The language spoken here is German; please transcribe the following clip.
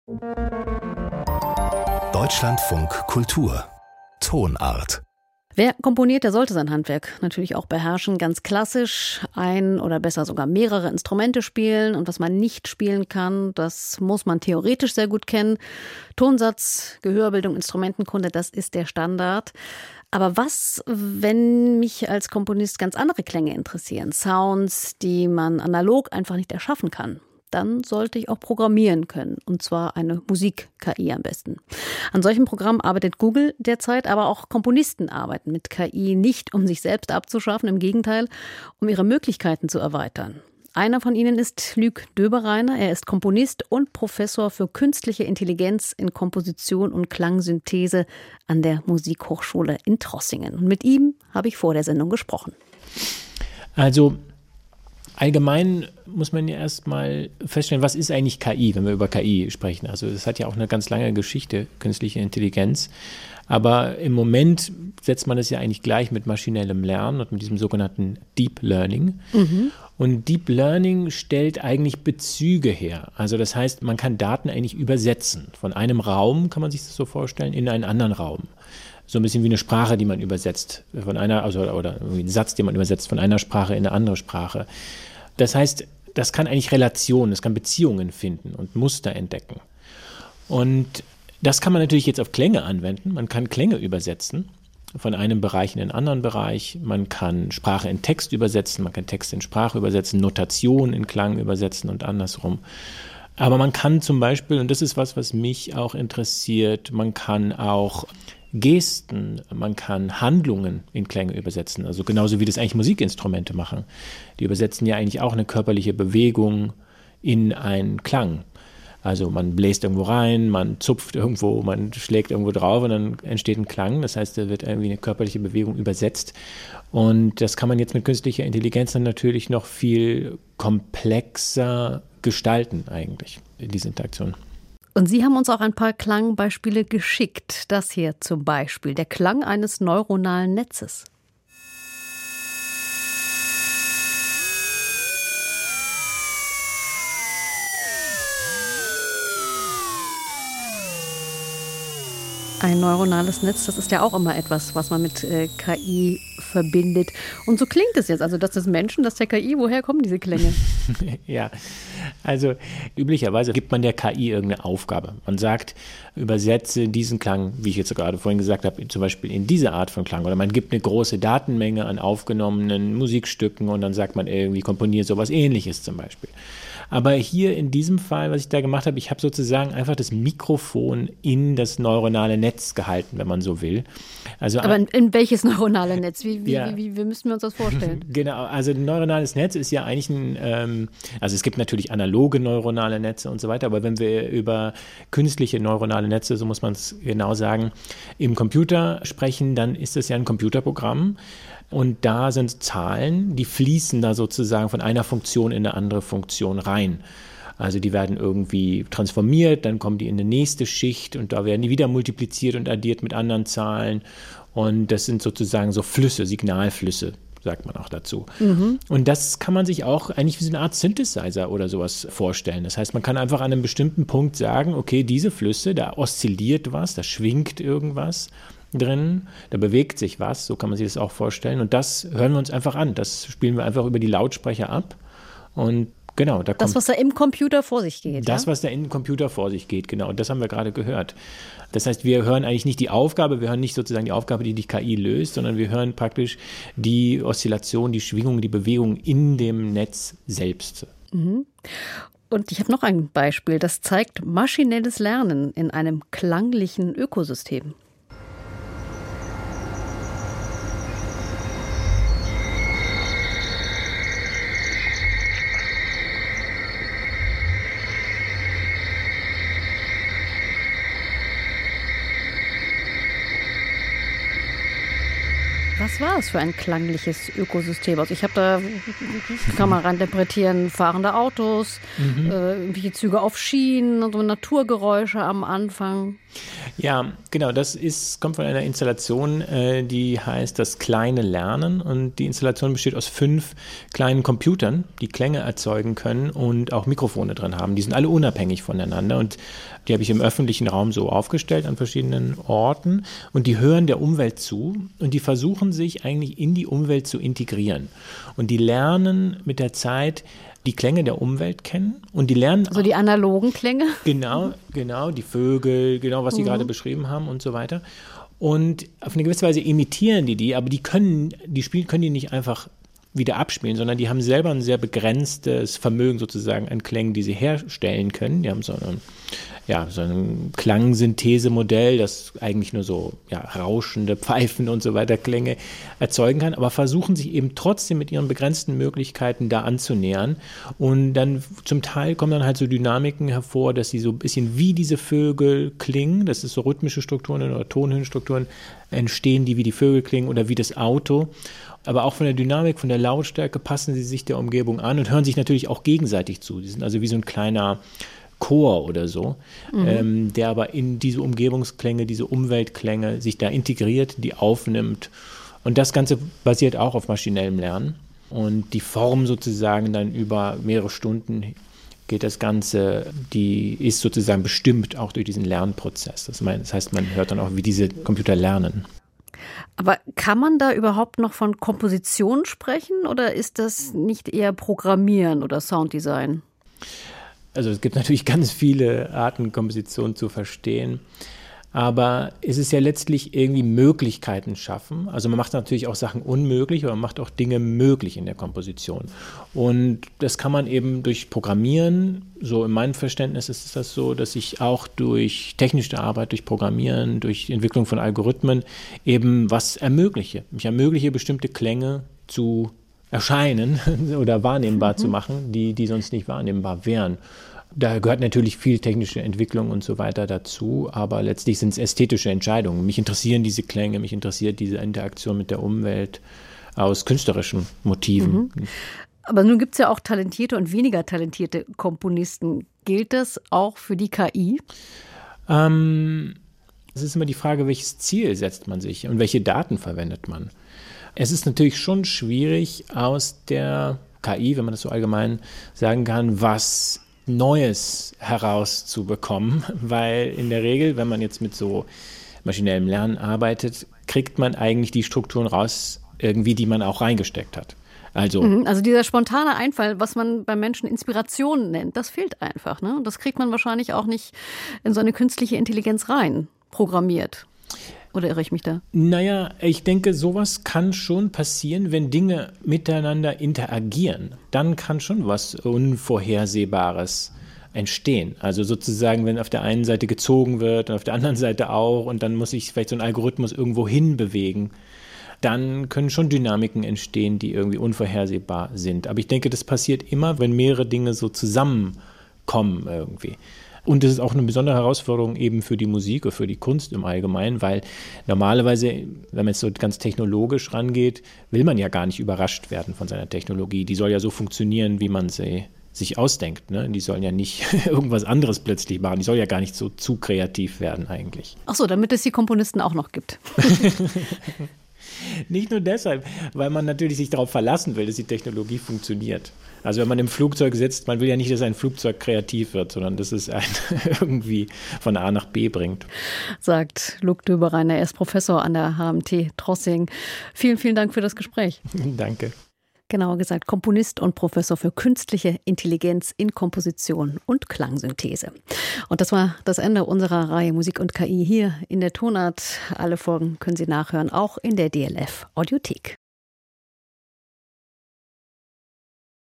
Deutschlandfunk Kultur Tonart. Wer komponiert, der sollte sein Handwerk natürlich auch beherrschen. Ganz klassisch ein oder besser sogar mehrere Instrumente spielen. Und was man nicht spielen kann, das muss man theoretisch sehr gut kennen. Tonsatz, Gehörbildung, Instrumentenkunde, das ist der Standard. Aber was, wenn mich als Komponist ganz andere Klänge interessieren? Sounds, die man analog einfach nicht erschaffen kann. Dann sollte ich auch programmieren können, und zwar eine Musik-KI am besten. An solchen Programmen arbeitet Google derzeit, aber auch Komponisten arbeiten mit KI nicht, um sich selbst abzuschaffen, im Gegenteil, um ihre Möglichkeiten zu erweitern. Einer von ihnen ist Luc Döbereiner. Er ist Komponist und Professor für künstliche Intelligenz in Komposition und Klangsynthese an der Musikhochschule in Trossingen. Und mit ihm habe ich vor der Sendung gesprochen. Also allgemein muss man ja erstmal feststellen, was ist eigentlich KI, wenn wir über KI sprechen. Also das hat ja auch eine ganz lange Geschichte, künstliche Intelligenz. Aber im Moment setzt man das ja eigentlich gleich mit maschinellem Lernen und mit diesem sogenannten Deep Learning. Und Deep Learning stellt eigentlich Bezüge her. Also das heißt, man kann Daten eigentlich übersetzen. Von einem Raum, kann man sich das so vorstellen, in einen anderen Raum. So ein bisschen wie eine Sprache, die man übersetzt, oder ein Satz, den man übersetzt von einer Sprache in eine andere Sprache. Das heißt, das kann eigentlich Relationen, das kann Beziehungen finden und Muster entdecken. Und das kann man natürlich jetzt auf Klänge anwenden. Man kann Klänge übersetzen von einem Bereich in einen anderen Bereich. Man kann Sprache in Text übersetzen, man kann Text in Sprache übersetzen, Notation in Klang übersetzen und andersrum. Aber man kann zum Beispiel, und das ist was mich auch interessiert, man kann auch Gesten, man kann Handlungen in Klänge übersetzen, also genauso wie das eigentlich Musikinstrumente machen. Die übersetzen ja eigentlich auch eine körperliche Bewegung in einen Klang. Also man bläst irgendwo rein, man zupft irgendwo, man schlägt irgendwo drauf und dann entsteht ein Klang. Das heißt, da wird irgendwie eine körperliche Bewegung übersetzt. Und das kann man jetzt mit künstlicher Intelligenz dann natürlich noch viel komplexer gestalten eigentlich, diese Interaktion. Und Sie haben uns auch ein paar Klangbeispiele geschickt. Das hier zum Beispiel, der Klang eines neuronalen Netzes. Ein neuronales Netz, das ist ja auch immer etwas, was man mit KI verbindet. Und so klingt es jetzt, also das des Menschen, das der KI. Woher kommen diese Klänge? Ja, also üblicherweise gibt man der KI irgendeine Aufgabe. Man sagt, übersetze diesen Klang, wie ich jetzt gerade vorhin gesagt habe, zum Beispiel in diese Art von Klang. Oder man gibt eine große Datenmenge an aufgenommenen Musikstücken und dann sagt man irgendwie, komponiere sowas Ähnliches zum Beispiel. Aber hier in diesem Fall, was ich da gemacht habe, ich habe sozusagen einfach das Mikrofon in das neuronale Netz gehalten, wenn man so will. Also, aber in welches neuronale Netz? Wie müssen wir uns das vorstellen? Genau, also ein neuronales Netz ist ja eigentlich also es gibt natürlich analoge neuronale Netze und so weiter, aber wenn wir über künstliche neuronale Netze, so muss man es genau sagen, im Computer sprechen, dann ist das ja ein Computerprogramm. Und da sind Zahlen, die fließen da sozusagen von einer Funktion in eine andere Funktion rein. Also die werden irgendwie transformiert, dann kommen die in eine nächste Schicht und da werden die wieder multipliziert und addiert mit anderen Zahlen. Und das sind sozusagen so Flüsse, Signalflüsse, sagt man auch dazu. Und das kann man sich auch eigentlich wie so eine Art Synthesizer oder sowas vorstellen. Das heißt, man kann einfach an einem bestimmten Punkt sagen, okay, diese Flüsse, da oszilliert was, da schwingt irgendwas drin, da bewegt sich was, so kann man sich das auch vorstellen. Und das hören wir uns einfach an, das spielen wir einfach über die Lautsprecher ab. Und genau, da kommt das, was da im Computer vor sich geht. Das, was da im Computer vor sich geht, genau. Das haben wir gerade gehört. Das heißt, wir hören eigentlich nicht die Aufgabe, wir hören nicht sozusagen die Aufgabe, die KI löst, sondern wir hören praktisch die Oszillation, die Schwingung, die Bewegung in dem Netz selbst. Und ich habe noch ein Beispiel, das zeigt maschinelles Lernen in einem klanglichen Ökosystem. Was war es für ein klangliches Ökosystem? Also ich habe da, kann man reininterpretieren, fahrende Autos, irgendwelche Züge auf Schienen, so Naturgeräusche am Anfang. Ja, genau, kommt von einer Installation, die heißt das kleine Lernen, und die Installation besteht aus 5 kleinen Computern, die Klänge erzeugen können und auch Mikrofone drin haben. Die sind alle unabhängig voneinander, und die habe ich im öffentlichen Raum so aufgestellt an verschiedenen Orten, und die hören der Umwelt zu und die versuchen sich eigentlich in die Umwelt zu integrieren, und die lernen mit der Zeit die Klänge der Umwelt kennen, und die lernen also die analogen Klänge. Genau, die Vögel, genau, was Sie gerade beschrieben haben und so weiter. Und auf eine gewisse Weise imitieren die, aber können die nicht einfach wieder abspielen, sondern die haben selber ein sehr begrenztes Vermögen sozusagen an Klängen, die sie herstellen können. Die haben so ein Klangsynthesemodell, das eigentlich nur so rauschende, pfeifende und so weiter Klänge erzeugen kann, aber versuchen sich eben trotzdem mit ihren begrenzten Möglichkeiten da anzunähern. Und dann zum Teil kommen dann halt so Dynamiken hervor, dass sie so ein bisschen wie diese Vögel klingen, das ist so rhythmische Strukturen oder Tonhöhenstrukturen entstehen, die wie die Vögel klingen oder wie das Auto. Aber auch von der Dynamik, von der Lautstärke passen sie sich der Umgebung an und hören sich natürlich auch gegenseitig zu. Die sind also wie so ein kleiner Chor oder so, der aber in diese Umgebungsklänge, diese Umweltklänge sich da integriert, die aufnimmt. Und das Ganze basiert auch auf maschinellem Lernen. Und die Form sozusagen dann über mehrere Stunden geht das Ganze, die ist sozusagen bestimmt auch durch diesen Lernprozess. Das heißt, man hört dann auch, wie diese Computer lernen. Aber kann man da überhaupt noch von Komposition sprechen oder ist das nicht eher Programmieren oder Sounddesign? Also es gibt natürlich ganz viele Arten, Komposition zu verstehen, aber es ist ja letztlich irgendwie Möglichkeiten schaffen. Also man macht natürlich auch Sachen unmöglich, aber man macht auch Dinge möglich in der Komposition. Und das kann man eben durch Programmieren, so in meinem Verständnis ist das so, dass ich auch durch technische Arbeit, durch Programmieren, durch Entwicklung von Algorithmen eben was ermögliche. Ich ermögliche bestimmte Klänge zu erscheinen oder wahrnehmbar zu machen, die sonst nicht wahrnehmbar wären. Da gehört natürlich viel technische Entwicklung und so weiter dazu, aber letztlich sind es ästhetische Entscheidungen. Mich interessieren diese Klänge, mich interessiert diese Interaktion mit der Umwelt aus künstlerischen Motiven. Aber nun gibt es ja auch talentierte und weniger talentierte Komponisten. Gilt das auch für die KI? Es ist immer die Frage, welches Ziel setzt man sich und welche Daten verwendet man. Es ist natürlich schon schwierig, aus der KI, wenn man das so allgemein sagen kann, was Neues herauszubekommen, weil in der Regel, wenn man jetzt mit so maschinellem Lernen arbeitet, kriegt man eigentlich die Strukturen raus, irgendwie, die man auch reingesteckt hat. Also dieser spontane Einfall, was man beim Menschen Inspiration nennt, das fehlt einfach. Ne? Das kriegt man wahrscheinlich auch nicht in so eine künstliche Intelligenz rein, programmiert. Oder irre ich mich da? Naja, ich denke, sowas kann schon passieren, wenn Dinge miteinander interagieren. Dann kann schon was Unvorhersehbares entstehen. Also sozusagen, wenn auf der einen Seite gezogen wird und auf der anderen Seite auch und dann muss sich vielleicht so ein Algorithmus irgendwo hinbewegen, dann können schon Dynamiken entstehen, die irgendwie unvorhersehbar sind. Aber ich denke, das passiert immer, wenn mehrere Dinge so zusammenkommen irgendwie. Und das ist auch eine besondere Herausforderung eben für die Musik oder für die Kunst im Allgemeinen, weil normalerweise, wenn man jetzt so ganz technologisch rangeht, will man ja gar nicht überrascht werden von seiner Technologie. Die soll ja so funktionieren, wie man sie sich ausdenkt. Ne? Die sollen ja nicht irgendwas anderes plötzlich machen. Die soll ja gar nicht so zu kreativ werden eigentlich. Ach so, damit es die Komponisten auch noch gibt. Nicht nur deshalb, weil man natürlich sich darauf verlassen will, dass die Technologie funktioniert. Also wenn man im Flugzeug sitzt, man will ja nicht, dass ein Flugzeug kreativ wird, sondern dass es einen irgendwie von A nach B bringt. Sagt Luc Döbereiner, er ist Professor an der HMT Trossing. Vielen, vielen Dank für das Gespräch. Danke. Genauer gesagt Komponist und Professor für künstliche Intelligenz in Komposition und Klangsynthese. Und das war das Ende unserer Reihe Musik und KI hier in der Tonart. Alle Folgen können Sie nachhören, auch in der DLF Audiothek.